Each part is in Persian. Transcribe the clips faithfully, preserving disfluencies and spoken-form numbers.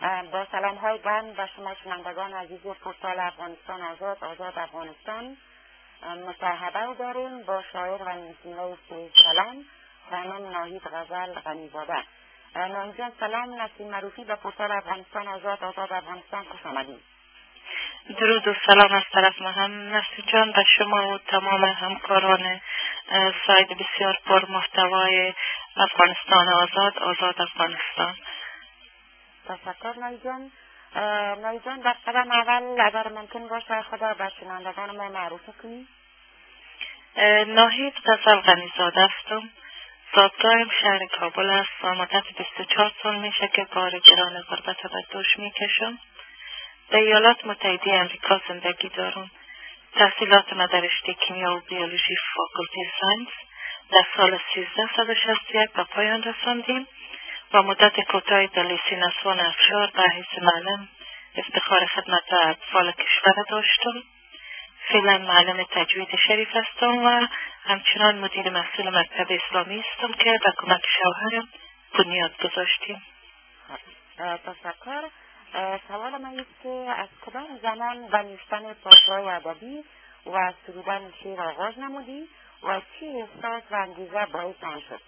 با سلام های گرم به شما شنوندگان عزیز پورتال افغانستان آزاد آزاد افغانستان مصاحبه داریم با شاعر و نویسنده سلام خانم ناهید غزل غنی‌زاده. ناهید جان سلام، نسیم معروفی به پورتال افغانستان آزاد آزاد افغانستان خوش آمدید. درود و سلام از طرف ما هم نسیم جان به شما و تمام همکاران سایت بسیار پر محتوای افغانستان آزاد آزاد افغانستان. تشکر ناهید جان. ناهید جان در قدم اول اگر ممکن باشه خدا به شنوندگان ما معرفی کنی. ناهید غزل غنی‌زاده هستم. زادگاهم شهر کابل است و مدت بیست و چهار سال میشه که بار گران غربت به دوش میکشم. در ایالات متحده امریکا زندگی دارم. تحصیلات ما در رشته کیمیا و بیولوژی فاکولتی ساینس در سال سیزده صد و شصت و یک به پایان رساندیم و مدت کوتاهی در لیسه نسوان افشار به حیث معلم افتخار خدمت اطفال کشور داشتم. فعلا معلم تجوید شریف هستم و همچنان مدیر مسئول مکتب اسلامی هستم که به کمک شوهرم بنیاد گذاشتیم. تشکر. سوال من است که از کدام زمان به نوشتن پارچه‌های ادبی و سرودن شعر آغاز نمودی و چه احساس و انگیزه باعث آن شد؟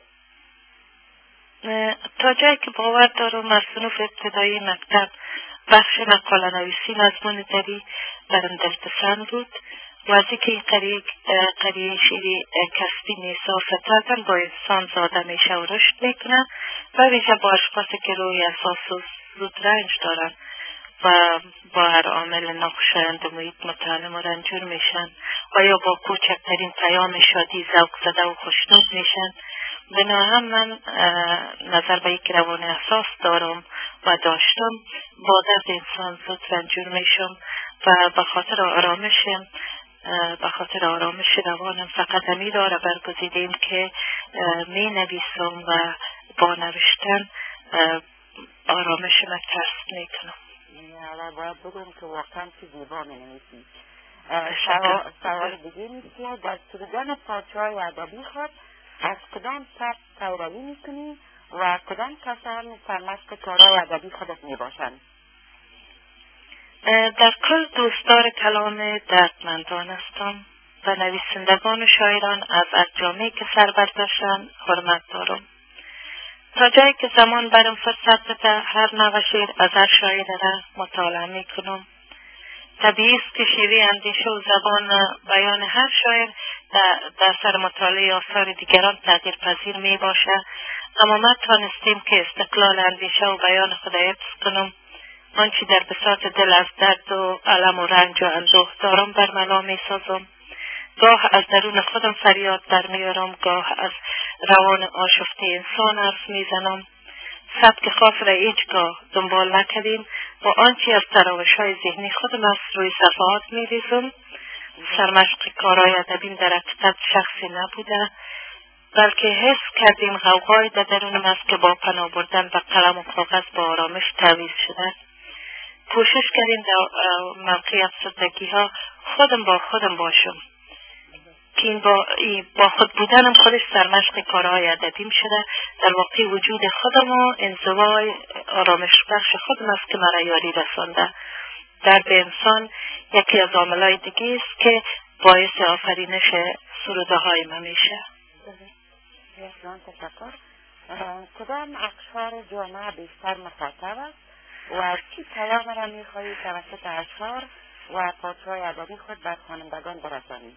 تا جایی که باور دارم از صنوف ابتدایی مکتب بخش مقاله نویسی مضمون ادبی برام دلپسند بود و از اینکه این قریه شعری کسبی نیست و فطرتا با انسان زاده میشه و رشد میکنه و ویژه با اشخاصی که روی اساس و زود رنج دارن و با هر عامل ناخوشایند محیط متعلم و رنجور میشن و یا با کوچکترین پیام شادی ذوق زده و خوشنود میشن. بنا هم من نظر به یک روان احساس دارم و داشتم با درد انسان زود رنجور میشم و به خاطر آرامشم به خاطر آرامش روانم فقط همین را را برگزیدیم که می نویسم و با نوشتن آرامشم کسب میکنم. حالا باید بگویم که واقعا چه زیبا می نویسی. سوال دیگه نیست که در سرودن پارچه‌های ادبی خود از کدام سبک پیروی میکنی و کدام کسان سرمشق کارهای ادبی خودت میباشند؟ در کل دوستدار کلام دردمندان هستم و نویسندگان و شاعران از اقجامی که سر برداشتن حرمت دارم. تا جایی که زمان برام فرصت بده هر نوع شعر از هر شاعر را مطالعه میکنم. طبیعی است که شیوه اندیشه و زبان بیان هر شاعر در, در سر مطالعه آثار دیگران تغییر پذیر می باشه، اما ما توانستیم که استقلال اندیشه و بیان خود حفظ کنم. آنچه در بساط دل از درد و علم و رنج و اندوه دارم برملا می سازم. گاه از درون خودم فریاد در میارم، گاه از روان آشفته انسان حرف میزنم. سبک خاص را هیچگاه دنبال نکردیم، با آنچه از تراوش‌های ذهنی خودم از روی صفحات می‌ریزم. سرمشق کارهای ادبیم در حقیقت شخصی نبوده، بلکه حس کردیم غوغای در درونم است که با پناه بردن به قلم و کاغذ با آرامش تعویض شده. کوشش کردیم در موقع افسردگی‌ها خودم با خودم باشم که این با, با خود بودنم خودش سرمشق کارهای ادبیم شده. در واقع وجود خودم و انزوای آرامش بخش خودم است که مرا یاری رسانده. درد انسان یکی از عاملهای دیگه است که باعث آفرینش سروده های من میشه. جان تشکر. کدام اقشار جامعه بیشتر مخاطب است و چی پیام را میخواهی توسط اشعار و پارچه‌های ادبی خود بر خوانندگان برسانی؟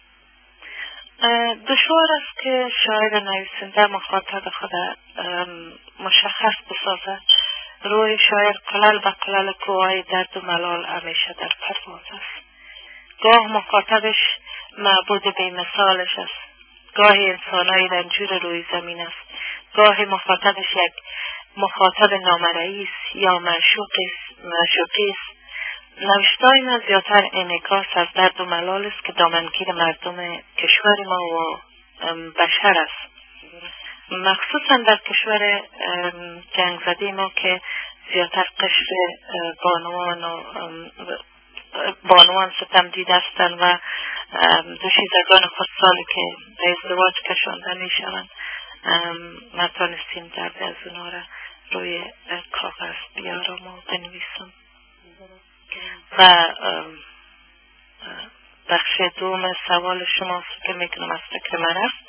دشوار است که شاعر نویسنده مخاطب خود مشخص بسازد. روی شاعر قلل به قلل کوهای درد و ملال همیشه در پرواز است. گاه مخاطبش معبود بی مثالش است، گاهی انسانهای رنجور روی زمین است، گاهی مخاطبش یک مخاطب نامرئی است یا معشوقی است. نوشته‌های من زیادتر انعکاس از درد و ملال است که دامنگیر مردم کشور ما و بشر است، مخصوصا در کشور جنگ زده ما که زیادتر قشر بانوان و بانوان ستم دیده هستند و دوشیزگان خودسالی که به ازدواج کشانده می شوند. ما تانستیم درد از اونا را روی کاغذ بیارم و بنویسم. و بخش دوم سوال شما که میکنم از فکر من است.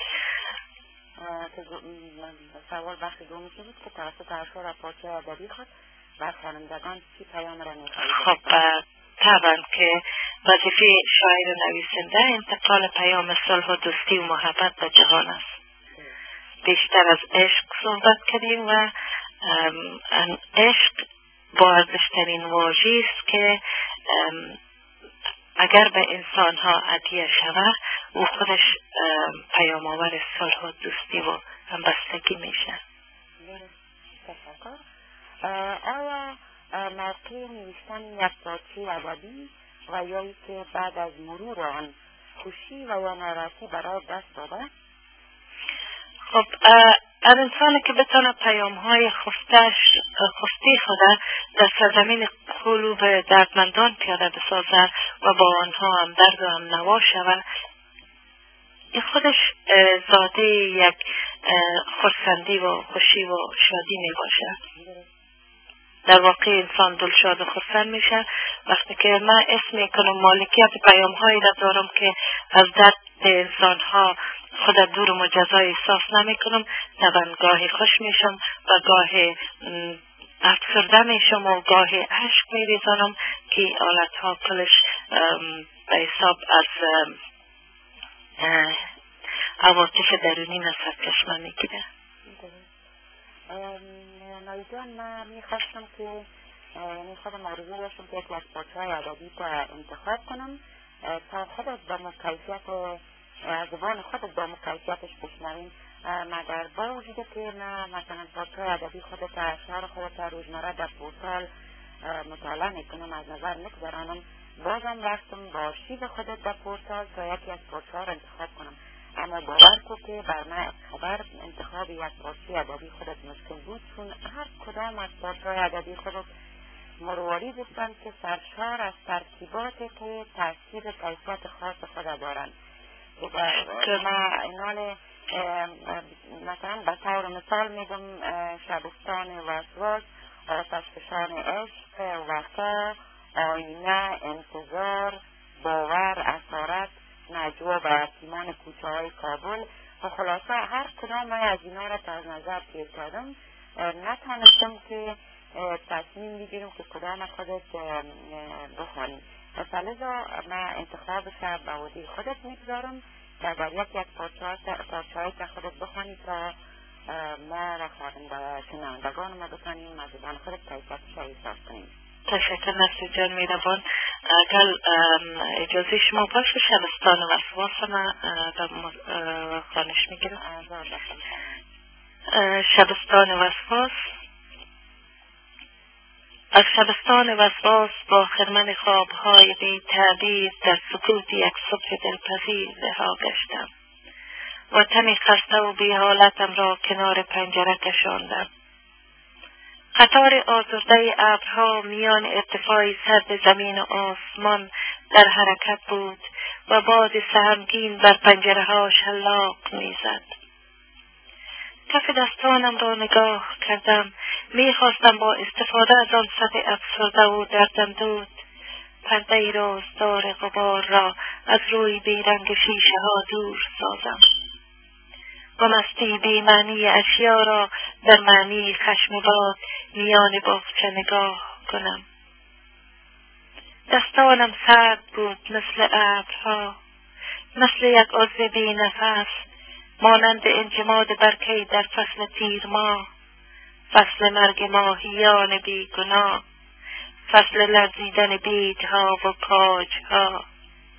سوال بخش دومی چی بود که توسط اشعار و پارچه ادبی خود و خوانندگان چی پیام را می‌خواهید؟ خب طبعا که وظیفه شاعر و نویسنده انتقال پیام صلح و دوستی و محبت به جهان است. بیشتر از عشق صحبت کردیم و عشق با ارزشترین واژه‌ای است که اگر به انسان ها عطیه شود او خودش پیام آور صلح و دوستی و همبستگی میشه. تشکر. آیا موقع نوشتن یک پارچه ادبی و یا ای که بعد از مرور آن خوشی و یا ناراحتی برای دست داده؟ خب از انسانی که بتونه پیام های خفتش خفتی خود در سرزمین قلوب دردمندان پیاده بسازد و با آنها هم درد و هم نوا شود، این خودش ذاته یک خرسندی و خوشی و شادی می باشه. در واقع انسان دلشاد و خرسند میشه وقتی که من اسم میکنم مالکیت پیام هایی را دارم که از درد انسان ها خود دور و مجزای احساس نمی کنم. طبعا گاهی خوش میشم و گاهی افسرده میشم و گاهی عشق میریزانم که حالت ها کلش به حساب از عواطف درونی من سرچشمه میگیره. نایجان من میخواستم که یعنی خودم آرزو داشتم که یک از پارچه های ادبی را انتخاب کنم تا خودت با مکیفیت از زبان خودت با مکیفیتش بشنویم، مگر با وجوده که نه مثلا پارچه های ادبی خودت اشعار خودت روزمره در پورتال مطالعه میکنم از نظر میگذرانم، بازم رفتم با شیب خودت در پورتال تا یکی از پارچه ها را انتخاب کنم. اما باور کو که بر من خبر انتخاب یک پارچه ادبی خودت مشکل بود، چون هر کدام از پارچه ادبی خودت مرواری بودند که سرشار از ترکیباتی که تاثیر کیفیت خاص خود دارند. که من اینال مثلا به طور مثال میگم شبستان وسواس، آتشفشان عشق، وفا، آینه، انتظار، باور، اسارت، نجوا و حکیمان کوچه های کابل و خلاصه هر کدام من از اینا را از نظر گیر کردم، نتانستم که تصمیم بگیرم که کدام خودت بخوانیم. لذا من انتخابش را به عهده خودت میگذارم که اگر یک یک پارچه‌ای که خودت بخوانی تا ما و شنوندگان ما بتانیم از زبان خودت کیفیتش را احساس کنیم. تشکر نصیر جان میربان. اگر اجازه شما باشه شبستان وسواس ما خانش میگیرم. شبستان وسواس. از شبستان وسواس با خرمن خوابهای بی تعبیر در سکوت یک صبح دلپذیر رها گشتم و تنی خسته و بی حالتم را کنار پنجره کشاندم. قطار آزرده ابرها میان ارتفاع سرد زمین و آسمان در حرکت بود و باد سهمگین بر پنجره ها شلاق میزد. کف دستانم را نگاه کردم، میخواستم با استفاده از آن سطح افسرده و درداندود پرده رازدار غبار را از روی بیرنگ شیشه ها دور سازم و مستی بی معنی اشیا را در معنی خشم باد میان باغچه نگاه کنم. دستانم سرد بود مثل ابرها، مثل یک عضو بی نفس، مانند انجماد برگی در فصل تیر ماه، فصل مرگ ماهیان بی گناه، فصل لرزیدن بیدها و کاجها.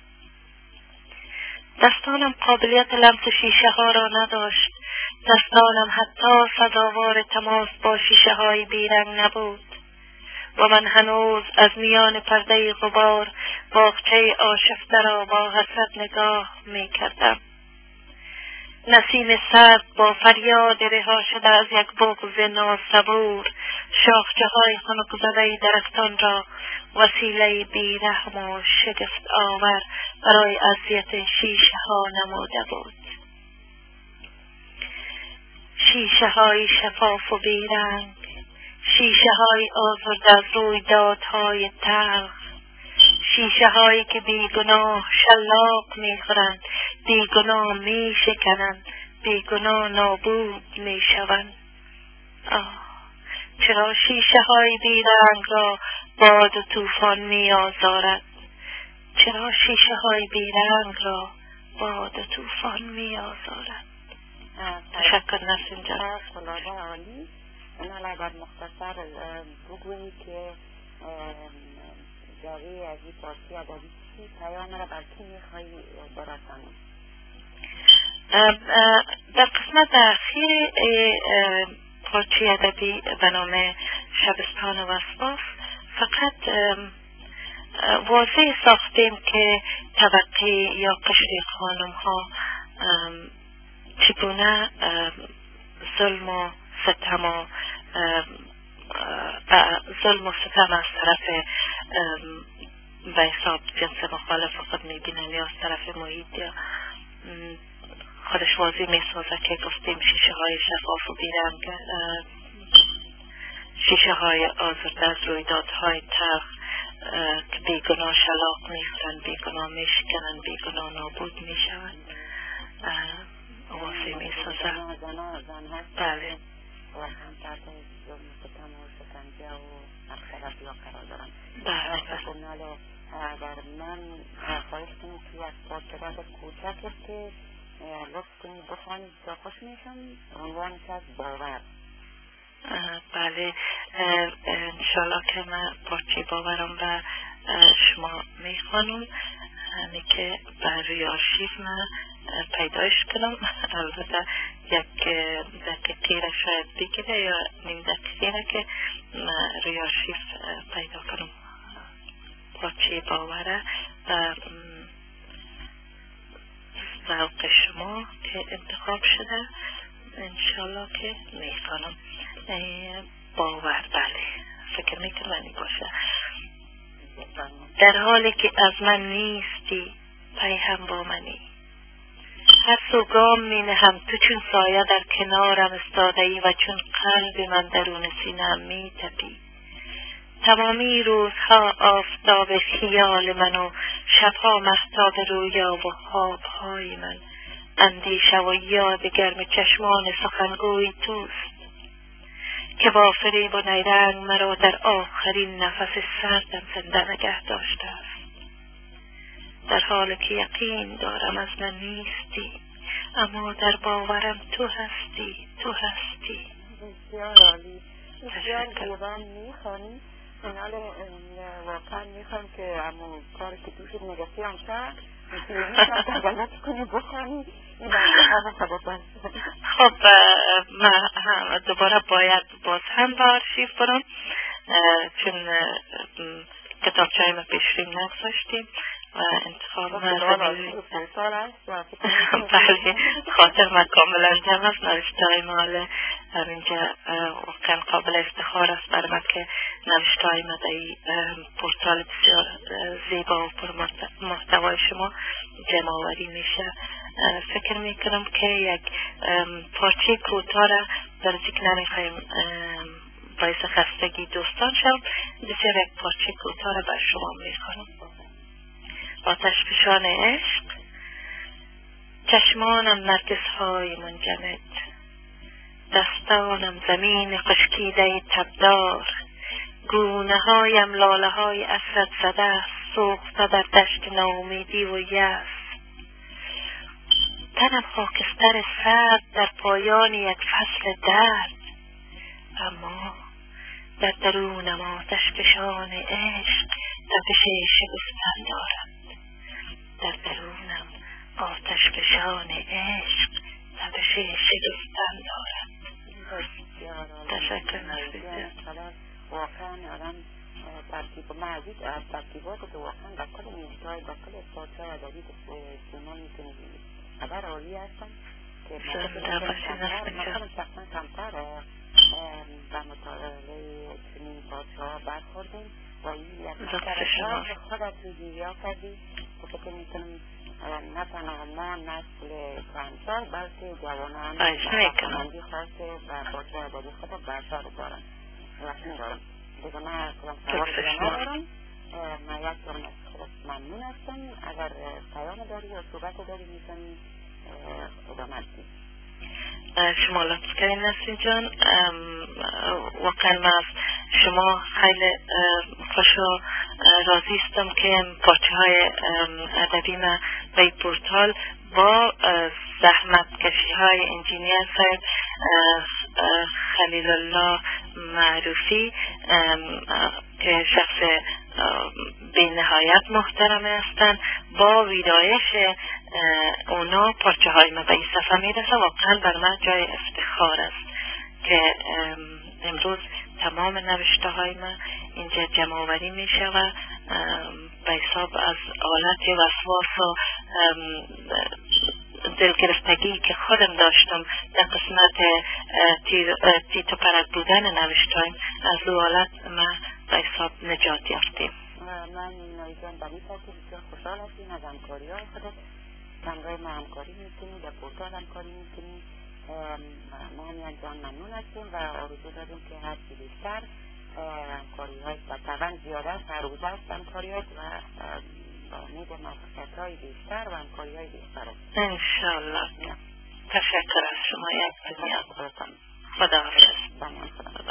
دستانم قابلیت لمس شیشه ها را نداشت. دستانم حتی سزاوار تماس با شیشه های بیرنگ نبود و من هنوز از میان پرده غبار باغچه آشفته را با حسرت نگاه می کردم. نسیم سرد با فریاد رها شده از یک بغض ناصبور شاخچه های خنک زده درختان را وسیله بیرحم و شگفت آور برای اذیت شیشه ها نموده بود. شیشه های شفاف و بیرنگ، شیشه های آزرده از رویدادهای تلخ، شیشه هایی که بیگناه شلاق میخورند، بیگناه میشکنند، بیگناه نابود میشوند. آه، چرا شیشه های بیرنگ را باد و طوفان میآزارد؟ چرا شیشه های بیرنگ را باد و طوفان میآزارد؟ تشکر نسیم جان. خلاصه عالی. این حالا در مختصر بگویی که جاوی از این پارچه ادبی چی پیام را بر کی میخواهی برسانی؟ در قسمت اخیر پارچه ادبی به نام شبستان وسواس فقط واضح ساختیم که طبقه یا قشر خانم ها چگونه ظلم و ستم و ظلم و ستم از طرف به حساب جنس مخالف خود میبینن یا از طرف محیط یا خودش واضح میسازه که گفتیم شیشه های شفاف و بیرنگ، شیشه های آزرده از رویدادهای تلخ که بیگناه شلاق میخورن، بیگناه میشکنن، بیگناه نابود میشون واضح میسازه. بله و هم تحت ظلم ستم و شکنجه و مختلف یا قرار دارن. بله بله. اگر من خواهش کنم که یک پارچه کوچک است که لطف کنی بخوانید تا خوش میشم، عنوانش از باور. بله انشالله که من پارچه باورم و شما میخوانم، همه که بر روی آرشیو من پیدایش کنم. البته یک دقیقه را شاید بگیره یا نیم دقیقه را که روی آرشیو پیدا کنم پارچه باوره و ذوق شما که انتخاب شده انشالله که میخوانم. باور بله فکر میکنم نمی باشه. در حالی که از من نیستی پی هم با منی، هر سوگام می نهم تو چون سایه در کنارم استاده ای و چون قلب من درون سینه‌ام می تپی. تمامی روزها آفتاب خیال من و شبها مهتاب رویا و خوابهای من، اندیشه و یاد گرم چشمان سخنگوی توست که با فریب و نیرنگ مرا در آخرین نفس سردم زنده نگه داشته است. در حالی که یقین دارم از من نیستی، اما در باورم تو هستی، تو هستی. بسیار عالی. بسیار دیوان میخوانی. من حالا واقعا میخوام که امو کاری که توشید نگفتی همشه میخوام تقلت کنی بخوانی. این برای همه خب من دوباره باید باز هم به آرشیو برم چون کتابچه‌های ما پیشریم نگذاشتیم و انتخاب مردمی بله خاطر من کاملا جمع است. نوشته‌های ما همینجا واقعا قابل افتخار است برای من که نوشته‌های ما در این پورتال بسیار زیبا و پر محتوای شما جمع آوری میشه. فکر میکنم که یک پارچه کوتاه را در ذکر نمیخوایم باعث خستگی دوستان شم، بسیار یک پارچه کوتاه را بر شما میخوانم. آتش فشان عشق. چشمانم نرگس‌های منجمد، دستانم زمین خشکیده تبدار، گونه هایم لاله های اسد زده است سوخته در دشت ناامیدی و یأس. تنم خاکستر سرد در پایان یک فصل درد، اما در درونم آتش فشان عشق تپش شگفتن دارد. در درونم آتش فشان عشق تپش شگفتن دارد. تشکر نسیده. واقعا آدم ترکیب معزید از ترکیبات که واقعا در کل نوشته‌های در کل پارچه ادبی شما میتونید خبر عالی هستم که مثلا شخصا کمتر به مطالعه چنین پارچه‌ها برخوردیم و این یک مطالعه خودت روزی‌ها کردی که فکر میکنم نه تنها ما نسل کهنسال بلکه جوانان خواهش میکنم خواسته و پارچه ادبی خود برسر دارن. دارم دیگه من کدام سوال دیگه ندارم. من یک دارم از خودت ممنون هستم. اگر پیام داری یا صحبت داری میتونی ادامه بدی. شما لطف کردین نسرین جان. واقعا من از شما خیلی خوش و راضی هستم که پارچه های ادبی ما به این پورتال با زحمت کشی های انجینیر صاحب خلیل الله معروفی که شخص به نهایت محترم هستند، با ویرایش اونا پارچه های ما به این صفحه میرسه. واقعا بر من جای افتخار است که امروز تمام نوشته های ما اینجا جمع آوری می شود به حساب از حالت وسواس و دلگرفتگی که خودم داشتم در قسمت تیت و پرک بودن نوشتایم، از او حالت ما به حساب نجات یافتیم. من نایجان بلی تاکید بسیار خوشحال هستیم از همکاری های خودت. همراه ما همکاری میکنیم، در پورتال همکاری میکنیم. ما هم جان ممنون هستیم و آرزو داریم که هرچی بیشتر همکاری های و طبعا زیاده است، هر روز است همکاری های و با امید موفقیت های بیشتر و همکاری های بیشتر است انشاءالله. تشکر از شما. یک دنیا. خدا حافظ.